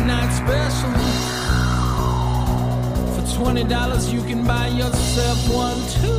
night special. For $20 you can buy yourself one too.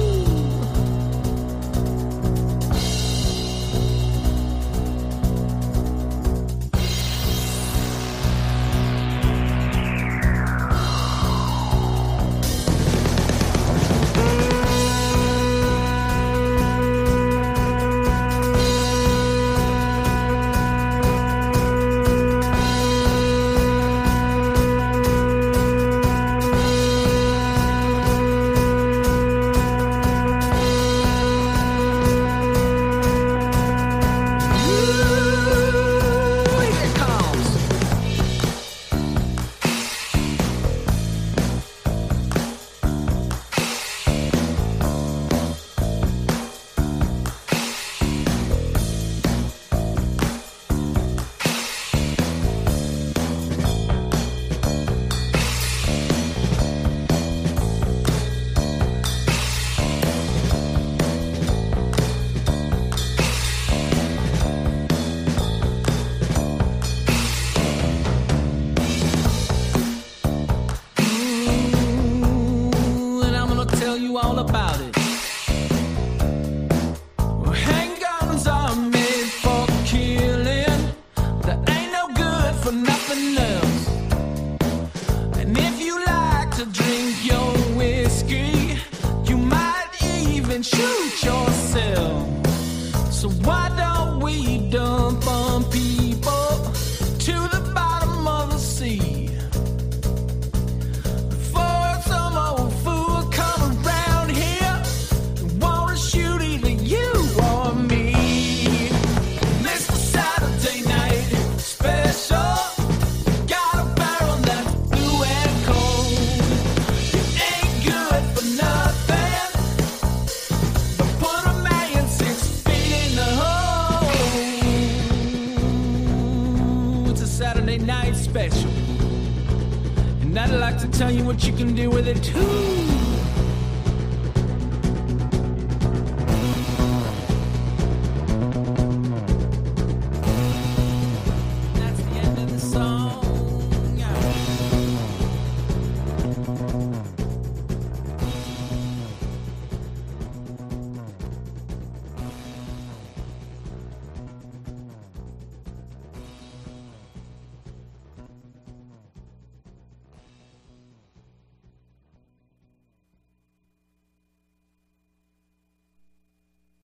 All about it. Well, handguns are made for killing. They ain't no good for nothing else. And if you like to drink your whiskey, you might even shoot yourself. So why don't we dump on people to the bottom of the sea? Saturday night special, and I'd like to tell you what you can do with it too.